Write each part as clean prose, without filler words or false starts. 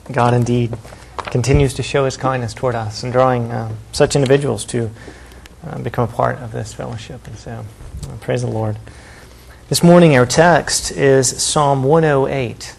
God indeed continues to show His kindness toward us and drawing such individuals to become a part of this fellowship. And so, praise the Lord. This morning our text is Psalm 108.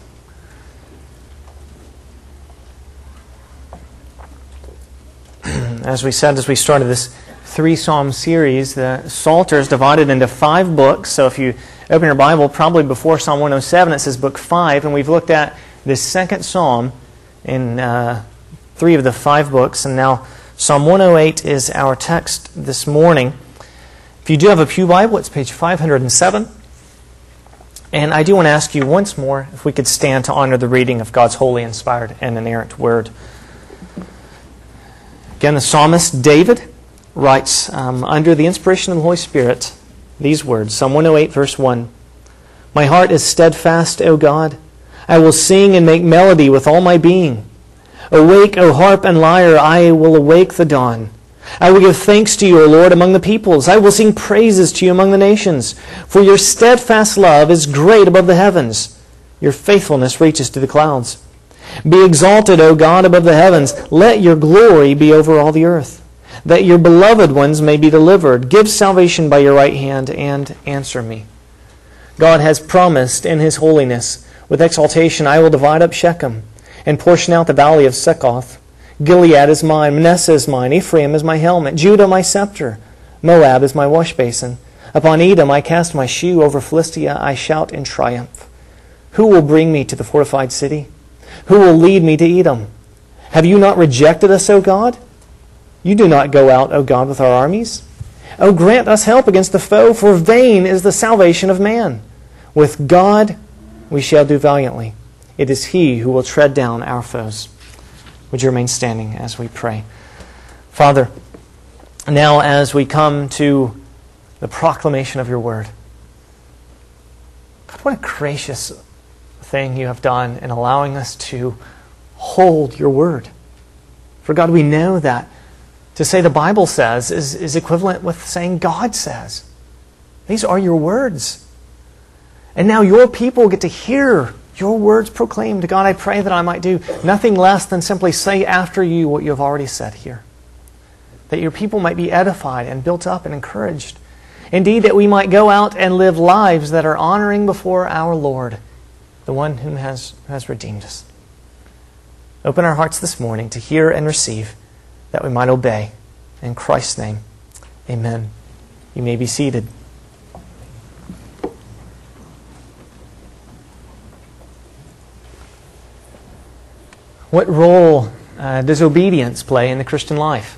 As we said as we started this 3-psalm series, the Psalter is divided into 5 books. So if you open your Bible, probably before Psalm 107, it says book 5. And we've looked at this second psalm in 3 of the 5 books. And now Psalm 108 is our text this morning. If you do have a pew Bible, it's page 507. And I do want to ask you once more if we could stand to honor the reading of God's holy, inspired, and inerrant Word. Again, the psalmist David writes under the inspiration of the Holy Spirit these words, Psalm 108, verse 1. My heart is steadfast, O God. I will sing and make melody with all my being. Awake, O harp and lyre, I will awake the dawn. I will give thanks to you, O Lord, among the peoples. I will sing praises to you among the nations. For your steadfast love is great above the heavens. Your faithfulness reaches to the clouds. Be exalted, O God, above the heavens. Let your glory be over all the earth, that your beloved ones may be delivered. Give salvation by your right hand and answer me. God has promised in His holiness, with exaltation I will divide up Shechem and portion out the valley of Succoth. Gilead is mine, Manasseh is mine, Ephraim is my helmet, Judah my scepter, Moab is my wash basin. Upon Edom I cast my shoe, over Philistia I shout in triumph. Who will bring me to the fortified city? Who will lead me to Edom? Have you not rejected us, O God? You do not go out, O God, with our armies. O grant us help against the foe, for vain is the salvation of man. With God we shall do valiantly. It is He who will tread down our foes. Would you remain standing as we pray? Father, now as we come to the proclamation of your word, God, what a gracious thing you have done in allowing us to hold your word. For God, we know that to say the Bible says is equivalent with saying God says. These are your words. And now your people get to hear your words proclaimed. God, I pray that I might do nothing less than simply say after you what you have already said here. That your people might be edified and built up and encouraged. Indeed, that we might go out and live lives that are honoring before our Lord, the one who has redeemed us. Open our hearts this morning to hear and receive, that we might obey. In Christ's name, amen. You may be seated. What role does obedience play in the Christian life?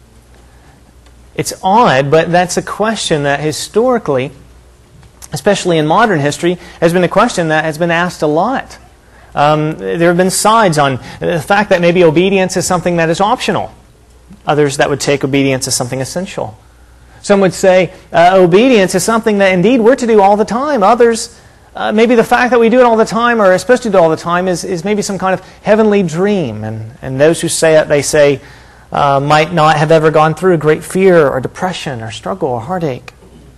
It's odd, but that's a question that historically, especially in modern history, has been a question that has been asked a lot. There have been sides on the fact that maybe obedience is something that is optional. Others that would take obedience as something essential. Some would say obedience is something that indeed we're to do all the time. Others, maybe the fact that we do it all the time or are supposed to do it all the time is maybe some kind of heavenly dream. And those who say it, they say, might not have ever gone through great fear or depression or struggle or heartache.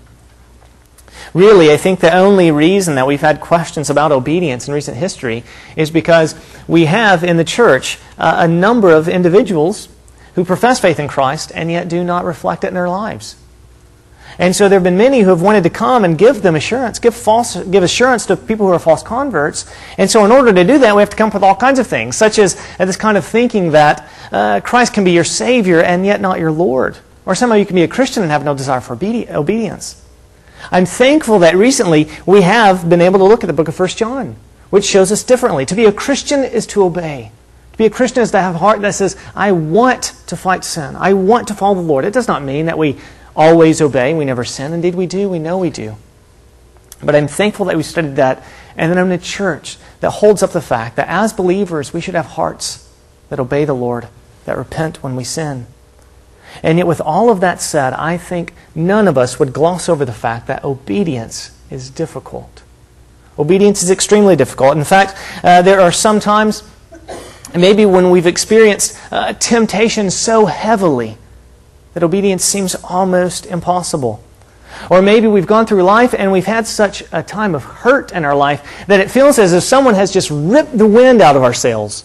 Really, I think the only reason that we've had questions about obedience in recent history is because we have in the church a number of individuals who profess faith in Christ and yet do not reflect it in their lives. And so there have been many who have wanted to come and give them assurance, give assurance to people who are false converts. And so in order to do that, we have to come up with all kinds of things, such as this kind of thinking that Christ can be your Savior and yet not your Lord. Or somehow you can be a Christian and have no desire for obedience. I'm thankful that recently we have been able to look at the book of 1 John, which shows us differently. To be a Christian is to obey. To be a Christian is to have a heart that says, I want to fight sin. I want to follow the Lord. It does not mean that we always obey. We never sin. Indeed we do. We know we do. But I'm thankful that we studied that. And then I'm in a church that holds up the fact that as believers we should have hearts that obey the Lord, that repent when we sin. And yet with all of that said, I think none of us would gloss over the fact that obedience is difficult. Obedience is extremely difficult. In fact, there are some times, maybe when we've experienced temptation so heavily that obedience seems almost impossible. Or maybe we've gone through life and we've had such a time of hurt in our life that it feels as if someone has just ripped the wind out of our sails.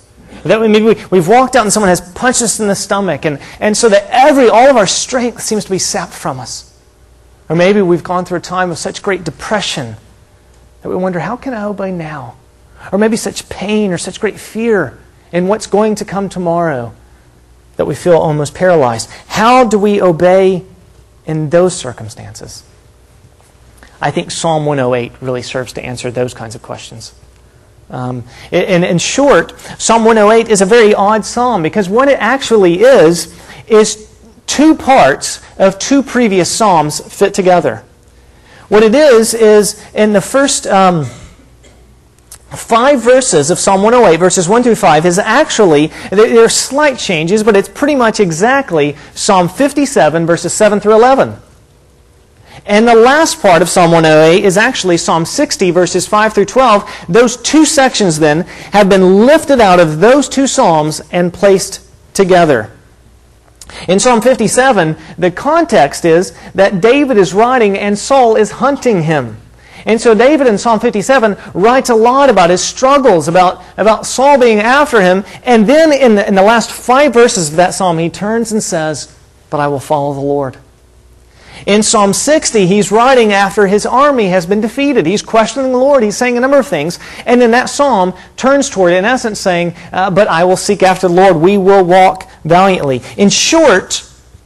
That maybe we've walked out and someone has punched us in the stomach, and so that all of our strength seems to be sapped from us. Or maybe we've gone through a time of such great depression that we wonder, how can I obey now? Or maybe such pain or such great fear in what's going to come tomorrow that we feel almost paralyzed. How do we obey in those circumstances? I think Psalm 108 really serves to answer those kinds of questions. In short, Psalm 108 is a very odd psalm because what it actually is two parts of two previous psalms fit together. What it is in the first 5 verses of Psalm 108, verses 1 through 5, is actually, there are slight changes, but it's pretty much exactly Psalm 57, verses 7 through 11. And the last part of Psalm 108 is actually Psalm 60, verses 5 through 12. Those two sections then have been lifted out of those two psalms and placed together. In Psalm 57, the context is that David is writing and Saul is hunting him. And so David in Psalm 57 writes a lot about his struggles, about Saul being after him. And then in the last 5 verses of that psalm, he turns and says, "But I will follow the Lord." In Psalm 60, he's writing after his army has been defeated. He's questioning the Lord. He's saying a number of things. And in that psalm, turns toward, in essence, saying, "But I will seek after the Lord. We will walk valiantly." In short,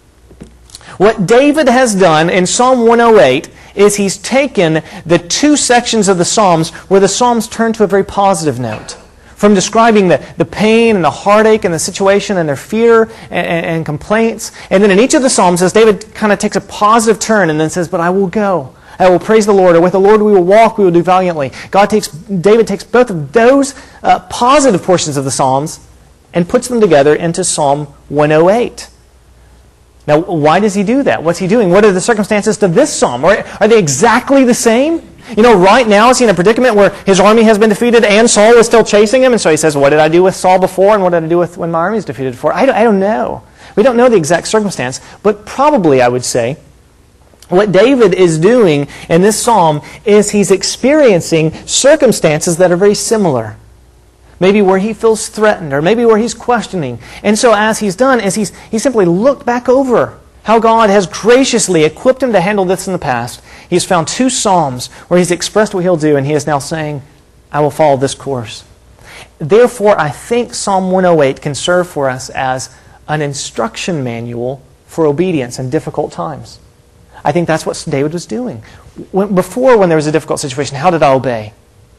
what David has done in Psalm 108 is he's taken the two sections of the Psalms where the Psalms turn to a very positive note. From describing the pain and the heartache and the situation and their fear and complaints. And then in each of the Psalms, as David kind of takes a positive turn and then says, "But I will go. I will praise the Lord. Or with the Lord we will walk, we will do valiantly." David takes both of those positive portions of the Psalms and puts them together into Psalm 108. Now, why does he do that? What's he doing? What are the circumstances to this psalm? Are they exactly the same? You know, right now is he in a predicament where his army has been defeated and Saul is still chasing him? And so he says, "What did I do with Saul before and what did I do with when my army is defeated before?" I don't know. We don't know the exact circumstance, but probably, I would say, what David is doing in this psalm is he's experiencing circumstances that are very similar. Maybe where he feels threatened, or maybe where he's questioning. And so as he's done, is he's simply looked back over how God has graciously equipped him to handle this in the past. He's found 2 psalms where he's expressed what he'll do, and he is now saying, "I will follow this course." Therefore, I think Psalm 108 can serve for us as an instruction manual for obedience in difficult times. I think that's what David was doing. Before, when there was a difficult situation, how did I obey?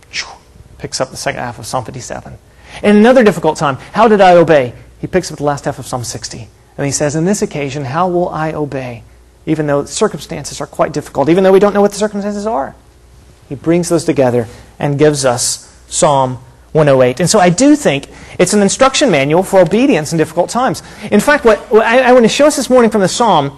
Picks up the second half of Psalm 57. In another difficult time, how did I obey? He picks up the last half of Psalm 60. And he says, in this occasion, how will I obey? Even though the circumstances are quite difficult, even though we don't know what the circumstances are. He brings those together and gives us Psalm 108. And so I do think it's an instruction manual for obedience in difficult times. In fact, what I want to show us this morning from the Psalm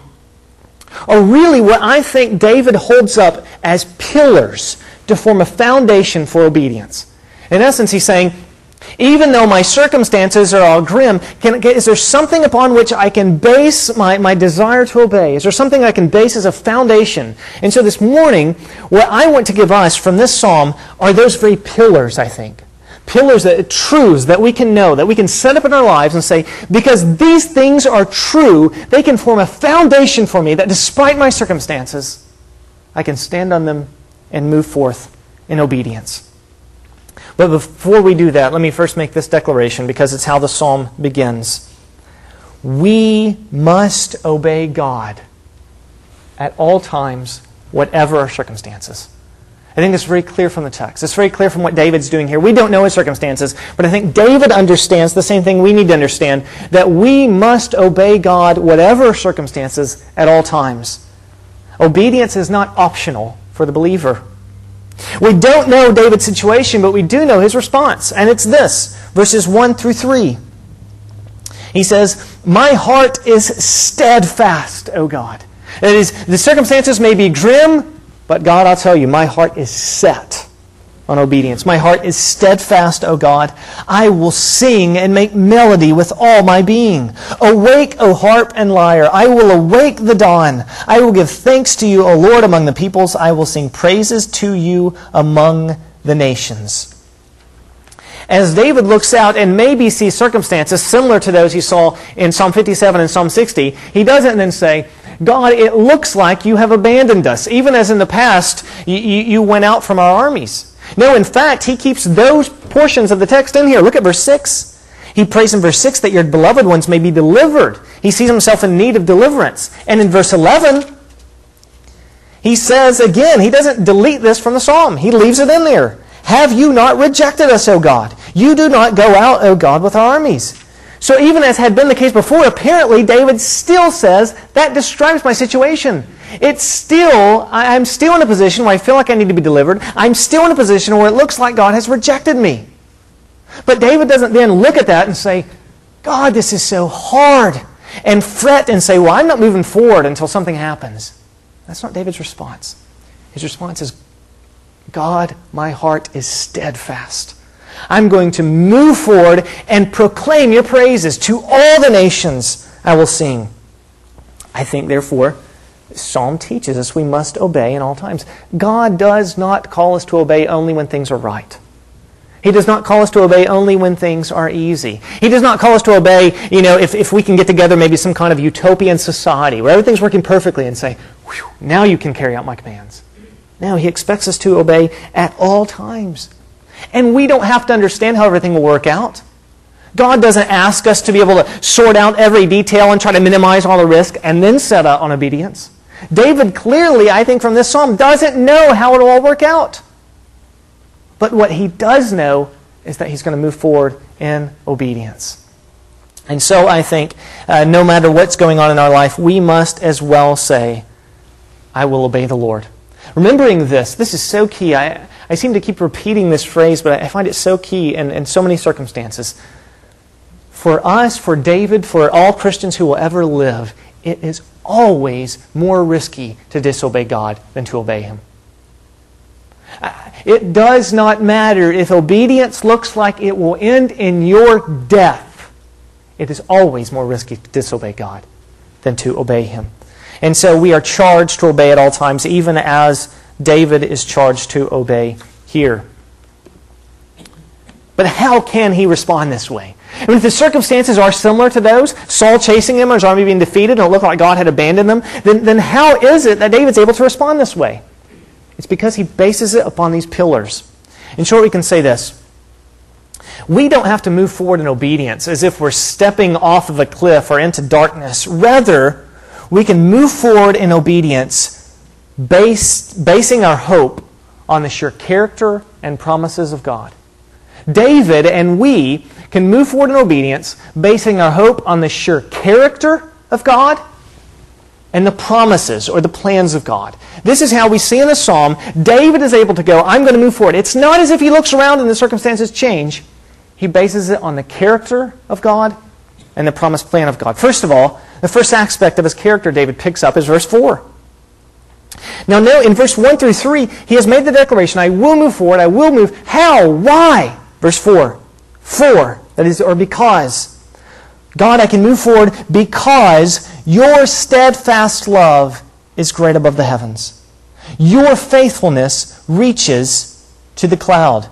are really what I think David holds up as pillars to form a foundation for obedience. In essence, he's saying, even though my circumstances are all grim, is there something upon which I can base my desire to obey? Is there something I can base as a foundation? And so this morning, what I want to give us from this psalm are those very pillars, I think. Pillars, truths that we can know, that we can set up in our lives and say, because these things are true, they can form a foundation for me that despite my circumstances, I can stand on them and move forth in obedience. But before we do that, let me first make this declaration because it's how the psalm begins. We must obey God at all times, whatever our circumstances. I think it's very clear from the text. It's very clear from what David's doing here. We don't know his circumstances, but I think David understands the same thing we need to understand, that we must obey God whatever circumstances at all times. Obedience is not optional for the believer. We don't know David's situation, but we do know his response. And it's this, verses 1 through 3. He says, "My heart is steadfast, O God." That is, the circumstances may be grim, but God, I'll tell you, my heart is set on obedience. My heart is steadfast, O God. I will sing and make melody with all my being. Awake, O harp and lyre. I will awake the dawn. I will give thanks to you, O Lord, among the peoples. I will sing praises to you among the nations. As David looks out and maybe sees circumstances similar to those he saw in Psalm 57 and Psalm 60, he doesn't then say, God, it looks like you have abandoned us, even as in the past you went out from our armies. No, in fact, he keeps those portions of the text in here. Look at verse 6. He prays in verse 6 that your beloved ones may be delivered. He sees himself in need of deliverance. And in verse 11, he says again, he doesn't delete this from the psalm. He leaves it in there. Have you not rejected us, O God? You do not go out, O God, with our armies. So even as had been the case before, apparently David still says, that describes my situation. I'm still in a position where I feel like I need to be delivered. I'm still in a position where it looks like God has rejected me. But David doesn't then look at that and say, God, this is so hard, and fret and say, well, I'm not moving forward until something happens. That's not David's response. His response is, God, my heart is steadfast. I'm going to move forward and proclaim your praises to all the nations I will sing. I think, therefore, Psalm teaches us we must obey in all times. God does not call us to obey only when things are right. He does not call us to obey only when things are easy. He does not call us to obey, if we can get together maybe some kind of utopian society where everything's working perfectly and say, now you can carry out my commands. No, He expects us to obey at all times. And we don't have to understand how everything will work out. God doesn't ask us to be able to sort out every detail and try to minimize all the risk and then set out on obedience. David clearly, I think from this psalm, doesn't know how it will all work out. But what he does know is that he's going to move forward in obedience. And so I think no matter what's going on in our life, we must as well say, I will obey the Lord. Remembering this is so key. I seem to keep repeating this phrase, but I find it so key in so many circumstances. For us, for David, for all Christians who will ever live, it is always more risky to disobey God than to obey Him. It does not matter if obedience looks like it will end in your death. It is always more risky to disobey God than to obey Him. And so we are charged to obey at all times, even as David is charged to obey here. But how can he respond this way? I mean, if the circumstances are similar to those, Saul chasing him, or his army being defeated, and it looked like God had abandoned them, then how is it that David's able to respond this way? It's because he bases it upon these pillars. In short, we can say this. We don't have to move forward in obedience as if we're stepping off of a cliff or into darkness. Rather, we can move forward in obedience basing our hope on the sure character and promises of God. David and we can move forward in obedience basing our hope on the sure character of God and the promises or the plans of God. This is how we see in the psalm, David is able to go, I'm going to move forward. It's not as if he looks around and the circumstances change. He bases it on the character of God and the promised plan of God. First of all, the first aspect of his character David picks up is verse 4. Now, in verse 1 through 3, he has made the declaration, I will move forward, I will move. How? Why? Verse 4. For, that is, or because. God, I can move forward because your steadfast love is great above the heavens. Your faithfulness reaches to the cloud.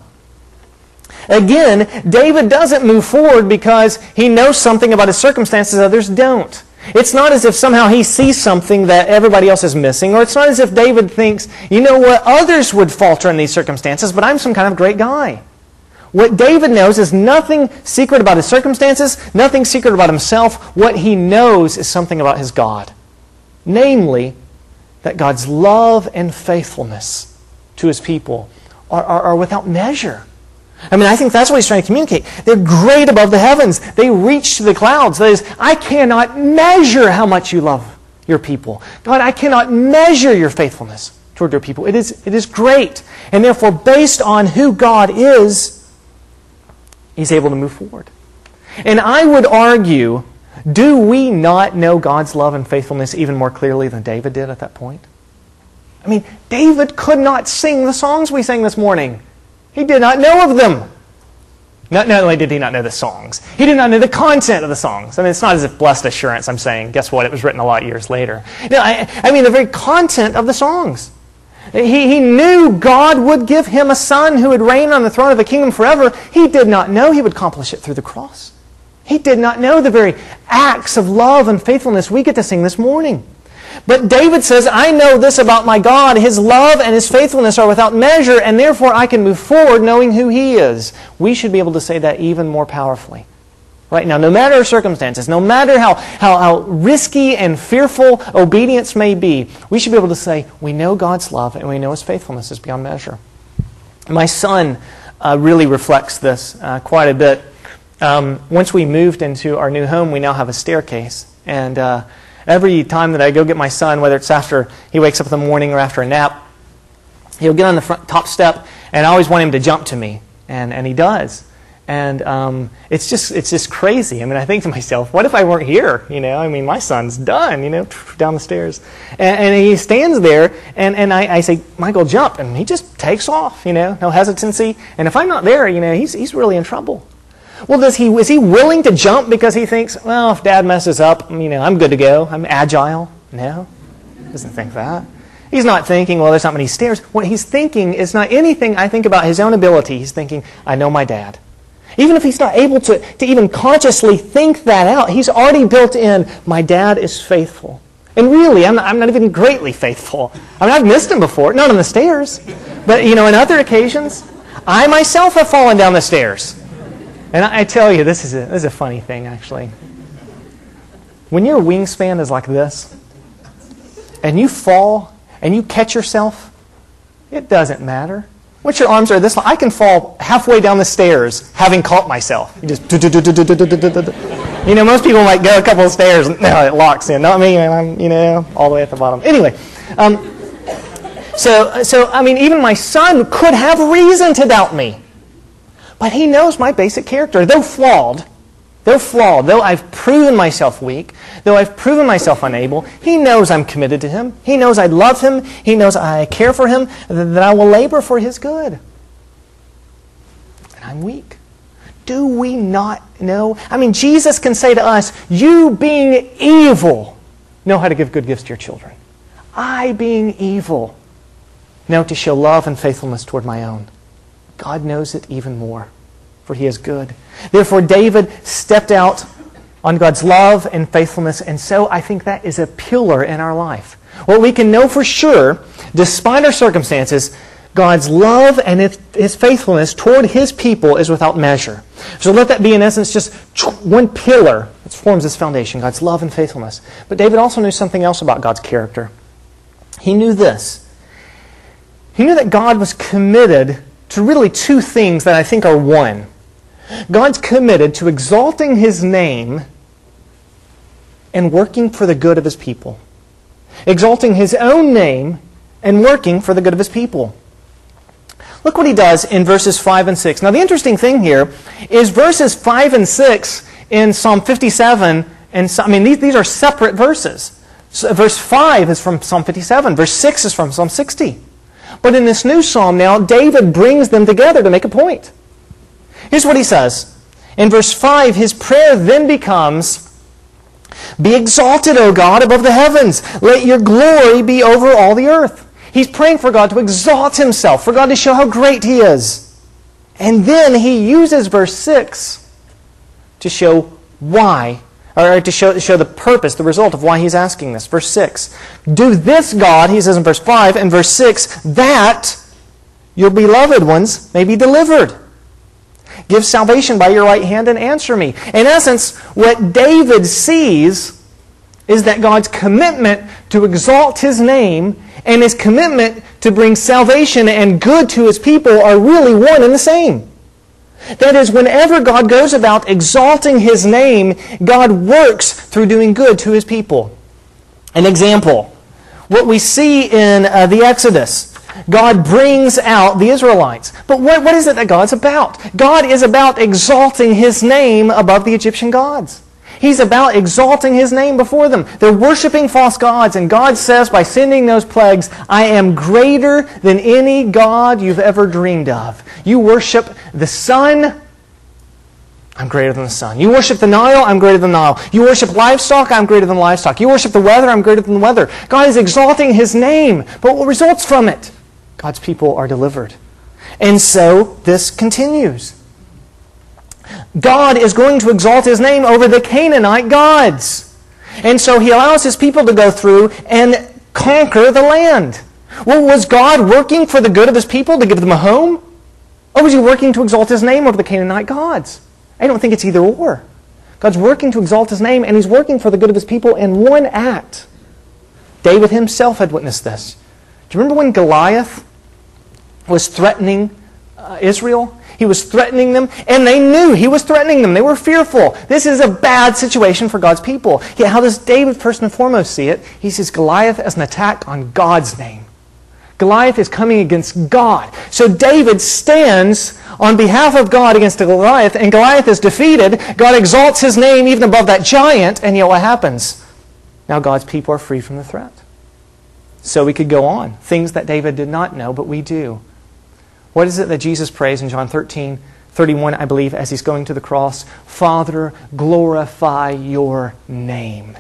Again, David doesn't move forward because he knows something about his circumstances others don't. It's not as if somehow he sees something that everybody else is missing, or it's not as if David thinks, you know what, others would falter in these circumstances, but I'm some kind of great guy. What David knows is nothing secret about his circumstances, nothing secret about himself. What he knows is something about his God. Namely, that God's love and faithfulness to His people are without measure. I mean, I think that's what he's trying to communicate. They're great above the heavens. They reach to the clouds. That is, I cannot measure how much you love your people. God, I cannot measure your faithfulness toward your people. It is great. And therefore, based on who God is, he's able to move forward. And I would argue, do we not know God's love and faithfulness even more clearly than David did at that point? I mean, David could not sing the songs we sang this morning. He did not know of them. Not only did he not know the songs, he did not know the content of the songs. I mean, it's not as if blessed assurance, I'm saying, guess what, it was written a lot of years later. No, I mean the very content of the songs. He knew God would give him a son who would reign on the throne of the kingdom forever. He did not know he would accomplish it through the cross. He did not know the very acts of love and faithfulness we get to sing this morning. But David says, I know this about my God. His love and His faithfulness are without measure, and therefore I can move forward knowing who He is. We should be able to say that even more powerfully. Right now, no matter our circumstances, no matter how risky and fearful obedience may be, we should be able to say, we know God's love and we know His faithfulness is beyond measure. My son really reflects this quite a bit. Once we moved into our new home, we now have a staircase. And every time that I go get my son, whether it's after he wakes up in the morning or after a nap, he'll get on the top step, and I always want him to jump to me. And he does. And it's just crazy. I mean, I think to myself, what if I weren't here? I mean, my son's done, down the stairs. And he stands there, and I say, Michael, jump. And he just takes off, no hesitancy. And if I'm not there, he's really in trouble. Well, is he willing to jump because he thinks, well, if Dad messes up, I'm good to go. I'm agile. No, he doesn't think that. He's not thinking, well, there's not many stairs. What he's thinking is not anything I think about his own ability. He's thinking, I know my dad. Even if he's not able to even consciously think that out, he's already built in, my dad is faithful. And really, I'm not even greatly faithful. I mean, I've missed him before, not on the stairs. But, in other occasions, I myself have fallen down the stairs. And I tell you, this is a funny thing, actually. When your wingspan is like this, and you fall, and you catch yourself, it doesn't matter. Once your arms are this long, I can fall halfway down the stairs having caught myself. You just... most people might go a couple of stairs, and no, it locks in. Not me, I'm, all the way at the bottom. Anyway, so I mean, even my son could have reason to doubt me. But he knows my basic character. Though flawed, though I've proven myself weak, though I've proven myself unable, he knows I'm committed to him. He knows I love him. He knows I care for him, that I will labor for his good. And I'm weak. Do we not know? I mean, Jesus can say to us, you being evil, know how to give good gifts to your children. I being evil, know to show love and faithfulness toward my own. God knows it even more, for He is good. Therefore, David stepped out on God's love and faithfulness, and so I think that is a pillar in our life. What we can know for sure, despite our circumstances, God's love and His faithfulness toward His people is without measure. So let that be, in essence, just one pillar that forms this foundation, God's love and faithfulness. But David also knew something else about God's character. He knew this. He knew that God was committed to really two things that I think are one. God's committed to exalting His name and working for the good of His people. Exalting His own name and working for the good of His people. Look what He does in verses 5 and 6. Now the interesting thing here is verses 5 and 6 in Psalm 57, these are separate verses. So verse 5 is from Psalm 57. Verse 6 is from Psalm 60. But in this new psalm now, David brings them together to make a point. Here's what he says. In verse 5, his prayer then becomes, be exalted, O God, above the heavens. Let your glory be over all the earth. He's praying for God to exalt Himself, for God to show how great He is. And then he uses verse 6 to show why, or to show the purpose, the result of why he's asking this. Verse 6. Do this, God, he says in verse 5, and verse 6, that your beloved ones may be delivered. Give salvation by your right hand and answer me. In essence, what David sees is that God's commitment to exalt His name and His commitment to bring salvation and good to His people are really one and the same. That is, whenever God goes about exalting His name, God works through doing good to His people. An example, what we see in the Exodus. God brings out the Israelites. But what is it that God's about? God is about exalting His name above the Egyptian gods. He's about exalting His name before them. They're worshiping false gods, and God says by sending those plagues, I am greater than any god you've ever dreamed of. You worship the sun, I'm greater than the sun. You worship the Nile, I'm greater than the Nile. You worship livestock, I'm greater than livestock. You worship the weather, I'm greater than the weather. God is exalting His name, but what results from it? God's people are delivered. And so this continues. God is going to exalt His name over the Canaanite gods. And so He allows His people to go through and conquer the land. Well, was God working for the good of His people to give them a home? Or was He working to exalt His name over the Canaanite gods? I don't think it's either or. God's working to exalt His name, and He's working for the good of His people in one act. David himself had witnessed this. Do you remember when Goliath was threatening Israel? He was threatening them, and they knew he was threatening them. They were fearful. This is a bad situation for God's people. Yet how does David first and foremost see it? He sees Goliath as an attack on God's name. Goliath is coming against God. So David stands on behalf of God against Goliath, and Goliath is defeated. God exalts His name even above that giant, and yet what happens? Now God's people are free from the threat. So we could go on. Things that David did not know, but we do. What is it that Jesus prays in John 13:31, I believe, as He's going to the cross? Father, glorify your name.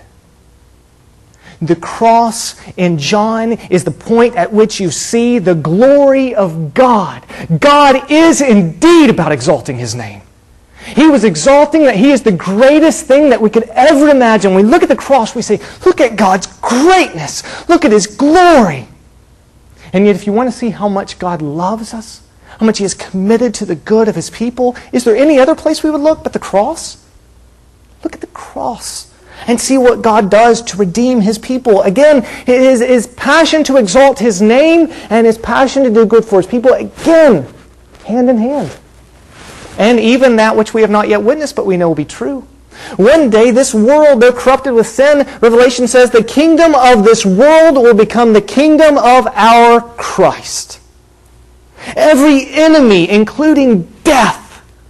The cross in John is the point at which you see the glory of God. God is indeed about exalting His name. He was exalting that He is the greatest thing that we could ever imagine. When we look at the cross, we say, look at God's greatness. Look at His glory. And yet if you want to see how much God loves us, how much He is committed to the good of His people, is there any other place we would look but the cross? Look at the cross and see what God does to redeem His people. Again, His passion to exalt His name and His passion to do good for His people, again, hand in hand. And even that which we have not yet witnessed, but we know will be true. One day, this world, though corrupted with sin, Revelation says, the kingdom of this world will become the kingdom of our Christ. Every enemy, including death,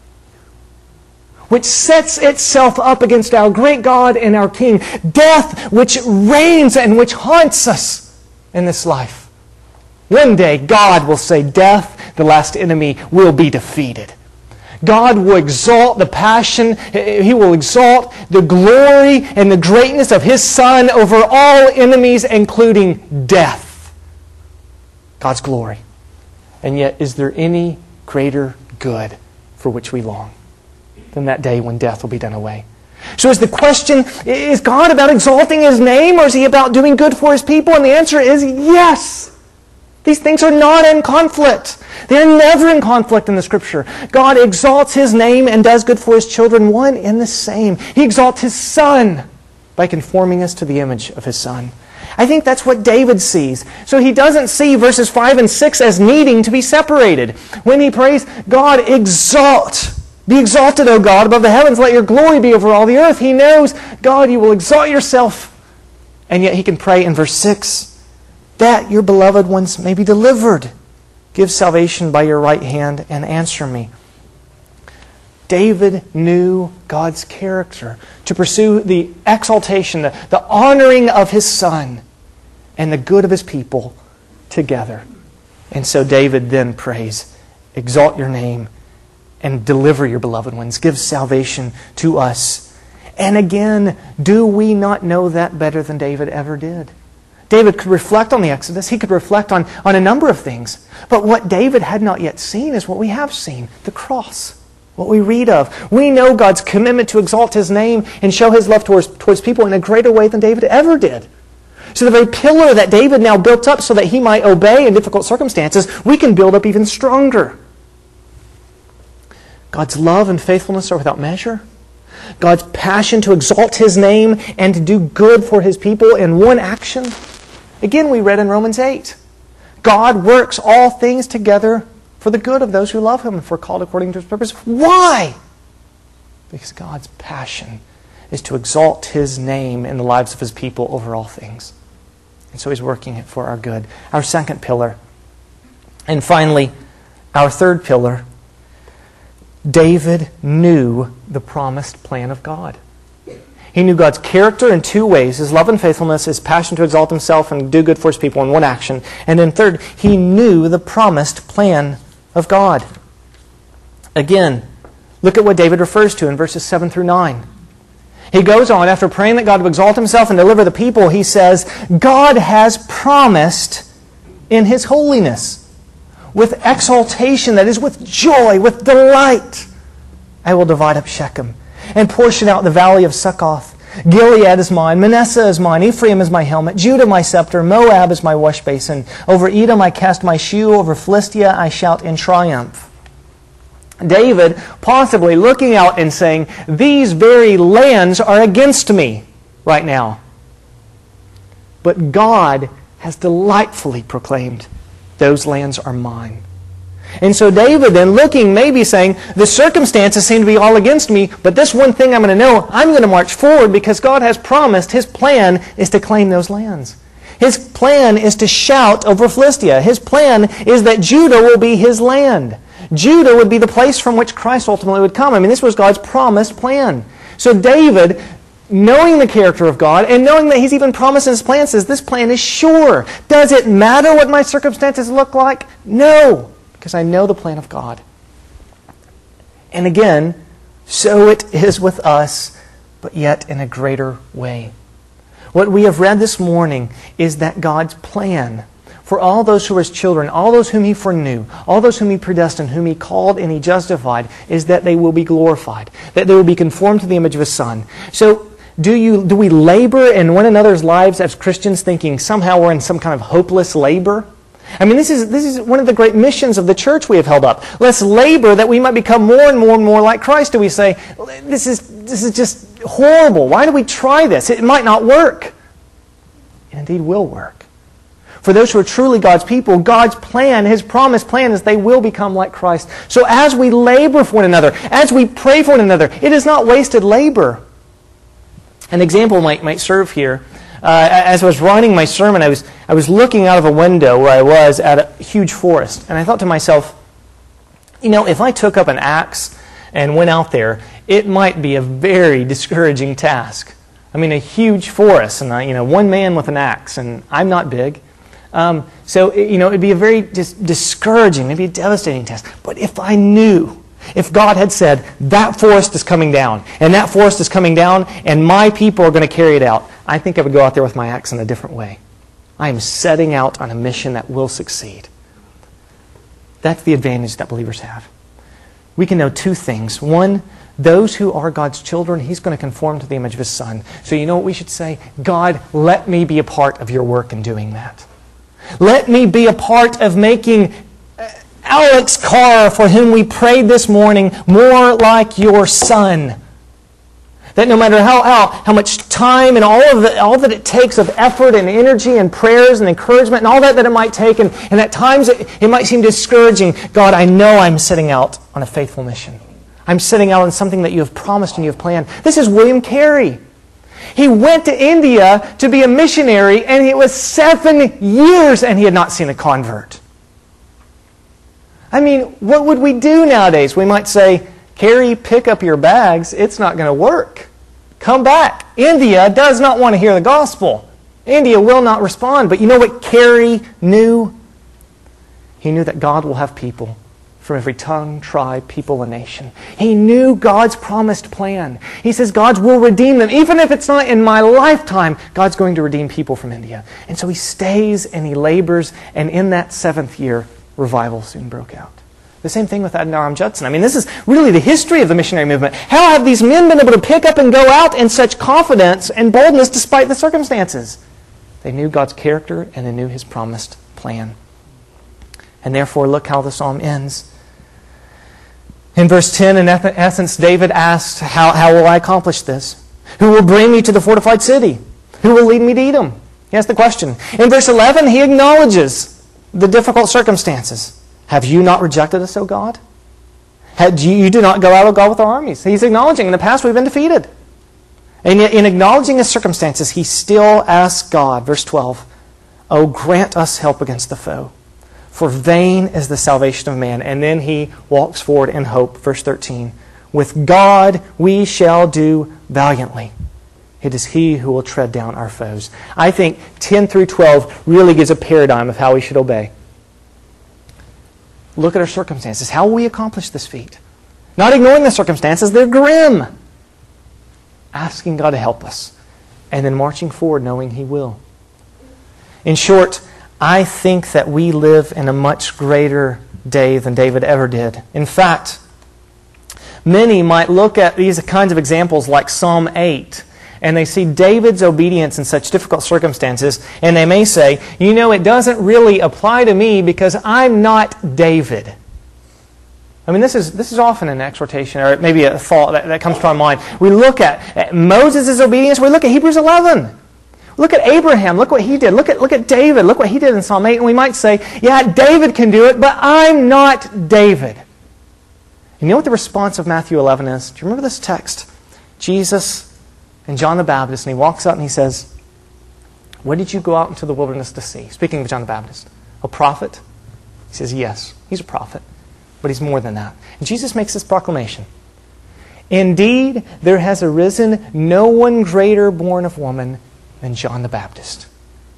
which sets itself up against our great God and our King, death which reigns and which haunts us in this life. One day, God will say, death, the last enemy, will be defeated. God will exalt the passion, He will exalt the glory and the greatness of His Son over all enemies, including death. God's glory. And yet, is there any greater good for which we long than that day when death will be done away? So is the question, is God about exalting His name, or is He about doing good for His people? And the answer is yes. These things are not in conflict. They're never in conflict in the Scripture. God exalts His name and does good for His children, one and the same. He exalts His Son by conforming us to the image of His Son. I think that's what David sees. So he doesn't see verses 5 and 6 as needing to be separated. When he prays, God exalt. Be exalted, O God, above the heavens. Let your glory be over all the earth. He knows, God, you will exalt yourself. And yet he can pray in verse 6, that your beloved ones may be delivered. Give salvation by your right hand and answer me. David knew God's character to pursue the exaltation, the honoring of his Son and the good of his people together. And so David then prays, exalt your name and deliver your beloved ones. Give salvation to us. And again, do we not know that better than David ever did? David could reflect on the Exodus. He could reflect on a number of things. But what David had not yet seen is what we have seen, the cross, what we read of. We know God's commitment to exalt His name and show His love towards people in a greater way than David ever did. So the very pillar that David now built up so that he might obey in difficult circumstances, we can build up even stronger. God's love and faithfulness are without measure. God's passion to exalt His name and to do good for His people in one action. Again, we read in Romans 8, God works all things together for the good of those who love Him and for called according to His purpose. Why? Because God's passion is to exalt His name in the lives of His people over all things. And so He's working it for our good. Our second pillar. And finally, our third pillar. David knew the promised plan of God. He knew God's character in two ways, His love and faithfulness, His passion to exalt Himself and do good for His people in one action. And then third, he knew the promised plan of God. Again, look at what David refers to in verses 7 through 9. He goes on, after praying that God would exalt Himself and deliver the people, he says, God has promised in His holiness. with exaltation, that is, with joy, with delight, I will divide up Shechem and portion out the valley of Succoth. Gilead is mine, Manasseh is mine, Ephraim is my helmet, Judah my scepter, Moab is my wash basin. Over Edom I cast my shoe, over Philistia I shout in triumph. David possibly looking out and saying, these very lands are against me right now. But God has delightfully proclaimed, those lands are mine. And so David then looking, maybe saying, the circumstances seem to be all against me, but this one thing I'm going to know, I'm going to march forward because God has promised His plan is to claim those lands. His plan is to shout over Philistia. His plan is that Judah will be His land. Judah would be the place from which Christ ultimately would come. I mean, this was God's promised plan. So David, knowing the character of God and knowing that He's even promised in His plan, says, this plan is sure. Does it matter what my circumstances look like? No. Because I know the plan of God. And again, so it is with us, but yet in a greater way. What we have read this morning is that God's plan for all those who are His children, all those whom He foreknew, all those whom He predestined, whom He called and He justified, is that they will be glorified, that they will be conformed to the image of His Son. So, do we labor in one another's lives as Christians, thinking somehow we're in some kind of hopeless labor? I mean, this is one of the great missions of the church we have held up. Let's labor that we might become more and more and more like Christ. Do we say, this is just horrible. Why do we try this? It might not work. It indeed will work. For those who are truly God's people, God's plan, His promised plan is they will become like Christ. So as we labor for one another, as we pray for one another, it is not wasted labor. An example might serve here. As I was writing my sermon, I was looking out of a window where I was at a huge forest. And I thought to myself, if I took up an axe and went out there, it might be a very discouraging task. I mean, a huge forest, and one man with an axe, and I'm not big. So it'd be a very discouraging, maybe a devastating task. But if I knew, if God had said, that forest is coming down, and that forest is coming down, and my people are going to carry it out, I think I would go out there with my axe in a different way. I am setting out on a mission that will succeed. That's the advantage that believers have. We can know two things. One, those who are God's children, He's going to conform to the image of His Son. So you know what we should say? God, let me be a part of your work in doing that. Let me be a part of making Alex Carr, for whom we prayed this morning, more like your Son. That no matter how much time and all that it takes of effort and energy and prayers and encouragement and all that it might take, and at times it might seem discouraging, God, I know I'm setting out on a faithful mission. I'm setting out on something that you have promised and you have planned. This is William Carey. He went to India to be a missionary, and it was 7 years and he had not seen a convert. I mean, what would we do nowadays? We might say, Carey, pick up your bags. It's not going to work. Come back. India does not want to hear the gospel. India will not respond. But you know what Carey knew? He knew that God will have people from every tongue, tribe, people, and nation. He knew God's promised plan. He says God will redeem them. Even if it's not in my lifetime, God's going to redeem people from India. And so he stays and he labors, and in that 7th year, revival soon broke out. The same thing with Adoniram Judson. I mean, this is really the history of the missionary movement. How have these men been able to pick up and go out in such confidence and boldness despite the circumstances? They knew God's character and they knew His promised plan. And therefore, look how the psalm ends. In verse 10, in essence, David asks, how will I accomplish this? Who will bring me to the fortified city? Who will lead me to Edom? He asks the question. In verse 11, he acknowledges the difficult circumstances. Have you not rejected us, O God? You do not go out, O God, with our armies. He's acknowledging in the past we've been defeated. And yet in acknowledging his circumstances, he still asks God, verse 12, O grant us help against the foe, for vain is the salvation of man. And then he walks forward in hope, verse 13. With God we shall do valiantly. It is He who will tread down our foes. I think 10 through 12 really gives a paradigm of how we should obey. Look at our circumstances. How will we accomplish this feat? Not ignoring the circumstances, they're grim. Asking God to help us. And then marching forward knowing He will. In short, I think that we live in a much greater day than David ever did. In fact, many might look at these kinds of examples like Psalm 8, and they see David's obedience in such difficult circumstances, and they may say, you know, it doesn't really apply to me because I'm not David. I mean, this is often an exhortation, or maybe a thought that comes to our mind. We look at Moses' obedience, we look at Hebrews 11. Look at Abraham, look what he did. Look at David, look what he did in Psalm 8. And we might say, yeah, David can do it, but I'm not David. And you know what the response of Matthew 11 is? Do you remember this text? Jesus and John the Baptist, and he walks out and he says, what did you go out into the wilderness to see? Speaking of John the Baptist. A prophet? He says, yes, he's a prophet, but he's more than that. And Jesus makes this proclamation. Indeed, there has arisen no one greater born of woman than John the Baptist.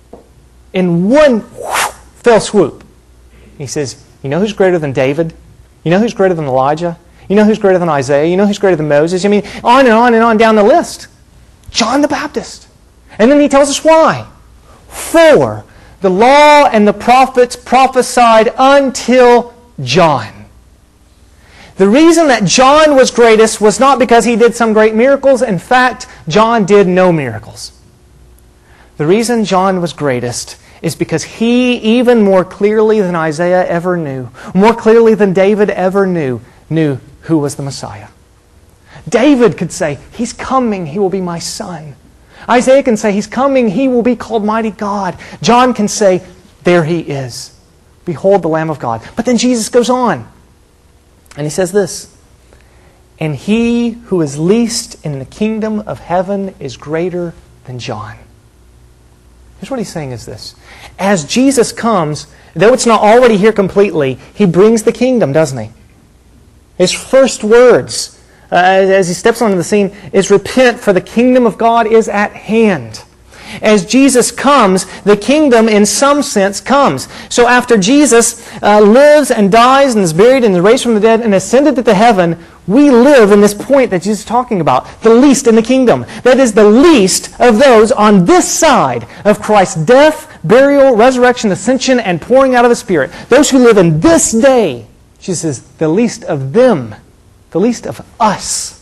In one fell swoop, he says, you know who's greater than David? You know who's greater than Elijah? You know who's greater than Isaiah? You know who's greater than Moses? I mean, on and on and on down the list. John the Baptist. And then he tells us why. For the law and the prophets prophesied until John. The reason that John was greatest was not because he did some great miracles. In fact, John did no miracles. The reason John was greatest is because he, even more clearly than Isaiah ever knew, more clearly than David ever knew who was the Messiah. David could say, he's coming, he will be my son. Isaiah can say, he's coming, he will be called mighty God. John can say, there he is. Behold the Lamb of God. But then Jesus goes on, and he says this, and he who is least in the kingdom of heaven is greater than John. Here's what he's saying is this. As Jesus comes, though it's not already here completely, he brings the kingdom, doesn't he? His first words as he steps onto the scene is repent, for the kingdom of God is at hand. As Jesus comes, the kingdom in some sense comes. So after Jesus lives and dies and is buried and is raised from the dead and ascended into heaven, we live in this point that Jesus is talking about, the least in the kingdom. That is the least of those on this side of Christ's death, burial, resurrection, ascension, and pouring out of the Spirit. Those who live in this day, Jesus says, the least of them, the least of us,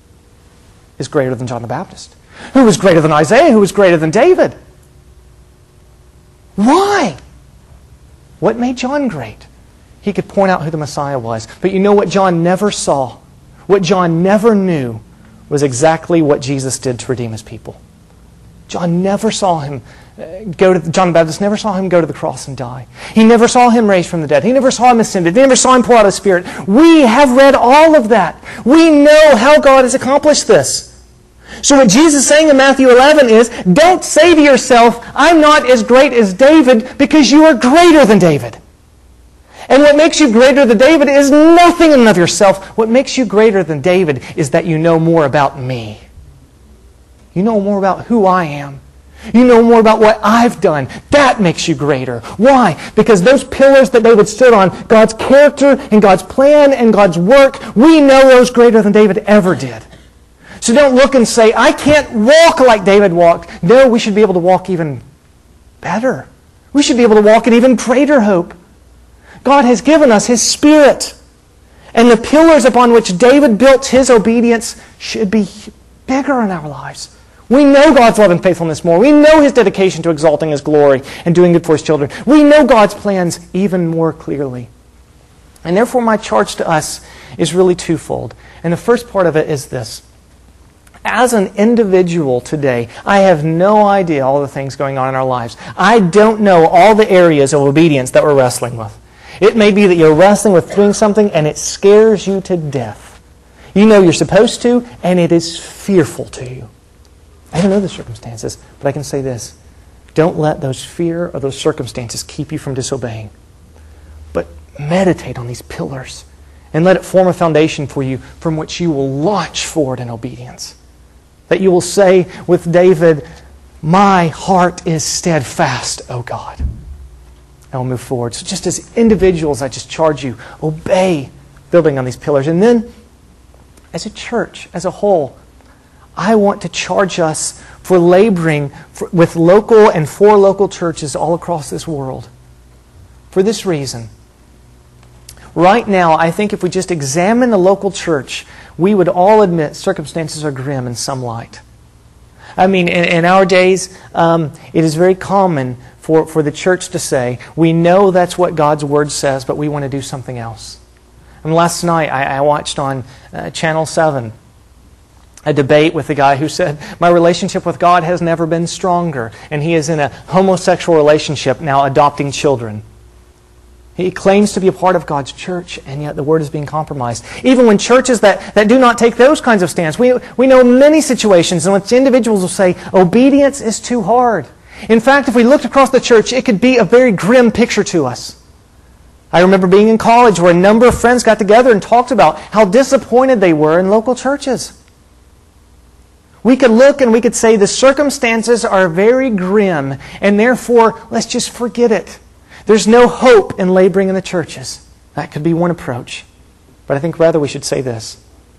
is greater than John the Baptist. Who was greater than Isaiah? Who was greater than David? Why? What made John great? He could point out who the Messiah was. But you know what John never saw? What John never knew was exactly what Jesus did to redeem his people. John never saw him John the Baptist never saw him go to the cross and die. He never saw him raised from the dead. He never saw him ascended. He never saw him pour out his Spirit. We have read all of that. We know how God has accomplished this. So what Jesus is saying in Matthew 11 is, don't say to yourself, I'm not as great as David, because you are greater than David. And what makes you greater than David is nothing in and of yourself. What makes you greater than David is that you know more about me. You know more about who I am. You know more about what I've done. That makes you greater. Why? Because those pillars that David stood on, God's character and God's plan and God's work, we know those greater than David ever did. So don't look and say, I can't walk like David walked. No, we should be able to walk even better. We should be able to walk in even greater hope. God has given us His Spirit. And the pillars upon which David built his obedience should be bigger in our lives. We know God's love and faithfulness more. We know His dedication to exalting His glory and doing good for His children. We know God's plans even more clearly. And therefore my charge to us is really twofold. And the first part of it is this. As an individual today, I have no idea all the things going on in our lives. I don't know all the areas of obedience that we're wrestling with. It may be that you're wrestling with doing something and it scares you to death. You know you're supposed to, and it is fearful to you. I don't know the circumstances, but I can say this. Don't let those fear or those circumstances keep you from disobeying. But meditate on these pillars and let it form a foundation for you from which you will launch forward in obedience. That you will say with David, my heart is steadfast, O God. And we'll move forward. So just as individuals, I just charge you, obey building on these pillars. And then, as a church, as a whole, I want to charge us for laboring with local and for local churches all across this world. For this reason, right now, I think if we just examine the local church, we would all admit circumstances are grim in some light. I mean, in our days, it is very common for the church to say, we know that's what God's Word says, but we want to do something else. And last night, I watched on Channel 7 a debate with a guy who said, my relationship with God has never been stronger. And he is in a homosexual relationship now, adopting children. He claims to be a part of God's church, and yet the Word is being compromised. Even when churches that do not take those kinds of stands, we know many situations in which individuals will say, obedience is too hard. In fact, if we looked across the church, it could be a very grim picture to us. I remember being in college where a number of friends got together and talked about how disappointed they were in local churches. We could look and we could say the circumstances are very grim, and therefore, let's just forget it. There's no hope in laboring in the churches. That could be one approach. But I think rather we should say this.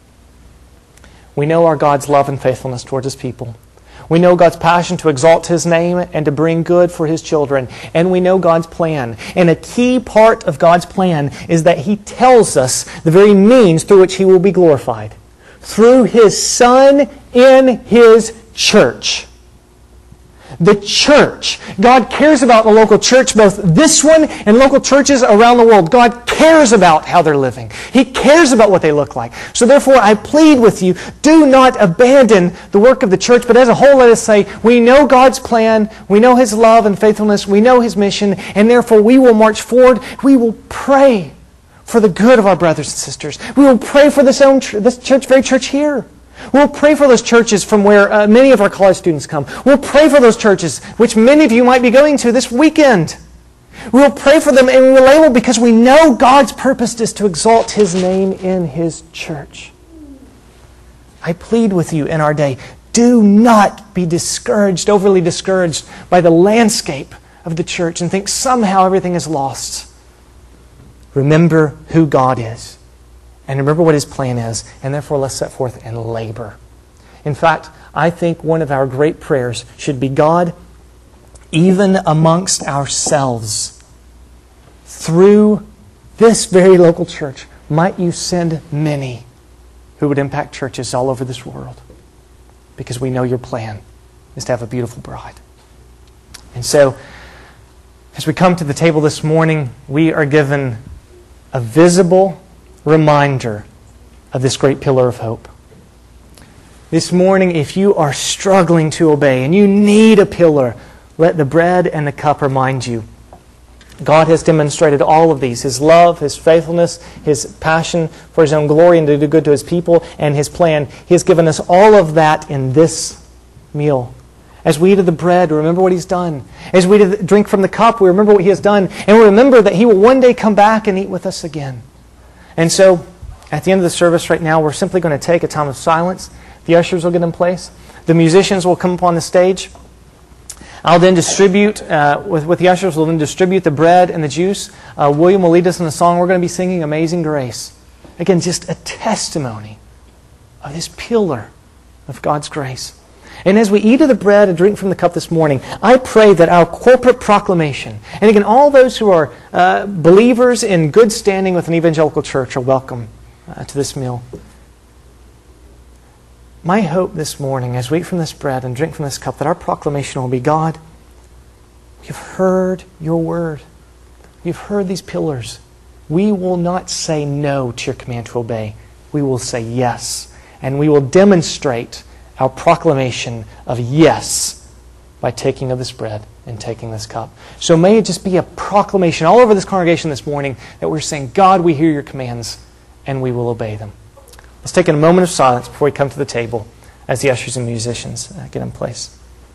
We know our God's love and faithfulness towards His people. We know God's passion to exalt His name and to bring good for His children. And we know God's plan. And a key part of God's plan is that He tells us the very means through which He will be glorified. Through His Son in His church. The church. God cares about the local church, both this one and local churches around the world. God cares about how they're living. He cares about what they look like. So therefore, I plead with you, do not abandon the work of the church, but as a whole, let us say, we know God's plan, we know His love and faithfulness, we know His mission, and therefore we will march forward. We will pray for the good of our brothers and sisters. We will pray for this very church here. We'll pray for those churches from where many of our college students come. We'll pray for those churches, which many of you might be going to this weekend. We'll pray for them, and we'll label because we know God's purpose is to exalt His name in His church. I plead with you in our day, do not be discouraged, overly discouraged by the landscape of the church and think somehow everything is lost. Remember who God is. And remember what His plan is. And therefore, let's set forth and labor. In fact, I think one of our great prayers should be, God, even amongst ourselves, through this very local church, might You send many who would impact churches all over this world. Because we know Your plan is to have a beautiful bride. And so, as we come to the table this morning, we are given a visible reminder of this great pillar of hope. This morning, if you are struggling to obey and you need a pillar, let the bread and the cup remind you. God has demonstrated all of these, His love, His faithfulness, His passion for His own glory and to do good to His people, and His plan. He has given us all of that in this meal. As we eat of the bread, remember what He's done. As we drink from the cup, we remember what He has done. And we remember that He will one day come back and eat with us again. And so, at the end of the service right now, we're simply going to take a time of silence. The ushers will get in place. The musicians will come up on the stage. I'll then distribute, with the ushers, we'll then distribute the bread and the juice. William will lead us in a song. We're going to be singing Amazing Grace. Again, just a testimony of this pillar of God's grace. And as we eat of the bread and drink from the cup this morning, I pray that our corporate proclamation, and again, all those who are believers in good standing with an evangelical church are welcome to this meal. My hope this morning, as we eat from this bread and drink from this cup, that our proclamation will be, God, we've heard Your word. We've heard these pillars. We will not say no to Your command to obey. We will say yes. And we will demonstrate our proclamation of yes by taking of this bread and taking this cup. So may it just be a proclamation all over this congregation this morning that we're saying, God, we hear Your commands and we will obey them. Let's take a moment of silence before we come to the table as the ushers and musicians get in place.